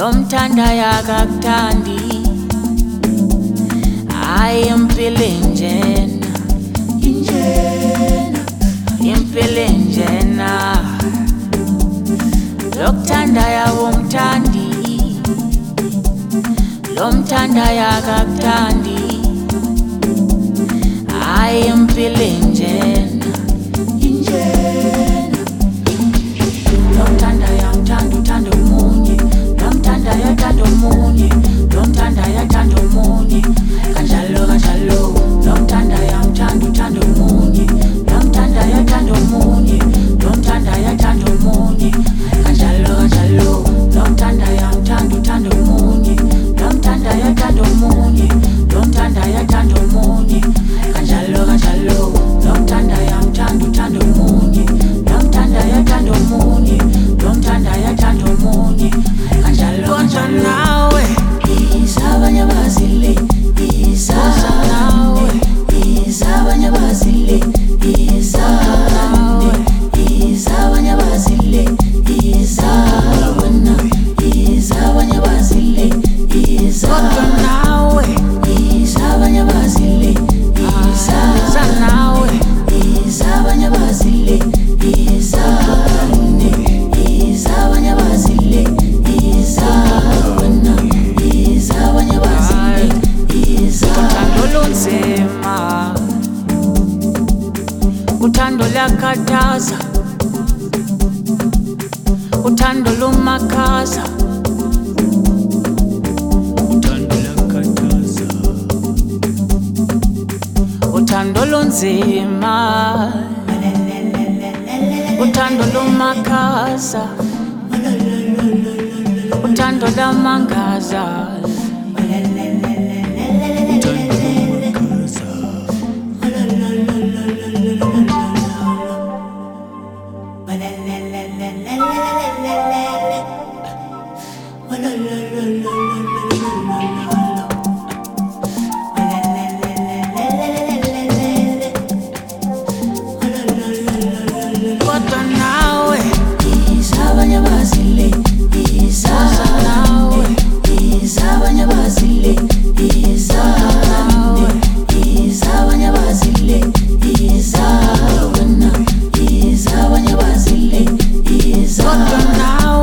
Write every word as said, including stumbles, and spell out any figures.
Lomthanda yakakuthandi hayi impilo enjena injena impilo enjena lokuthanda yawomthandi lomthanda yakakuthandi hayi impilo enjena injena lomthanda yamthanda uthanda omunye lomthanda yathanda omunye lomthanda yathanda omunye kanjalo kanjalo lomthanda yamthanda uthanda omunye lomthanda yathanda omunye lomthanda yathanda omunye kanjalo kanjalo lomthanda yamthanda uthanda omunye lomthanda yathanda omunye lomthanda yathanda omunye kanjalo kanjalo lomthanda yamthanda uthanda omunye lomthanda yathanda omunye lomthanda yathanda omunye kanjalo kanjalo nawe izabanye bazile izaza nawe izabanye bazile izabanye izabanye bazile izabana izabanye bazile izabana nawe izabanye bazile izaza nawe izabanye bazile izabane izabanye bazile izabana izabanye bazile izabana lunzima uthando lakhathaza uthando lumakhaza uthando lakhathaza uthando lunzima uthando lumakhaza uthando lamangaza kodwa nawe izabanye bazile izaza nawe izabanye bazile izabane izabanye bazile izabana izabanye bazile izabana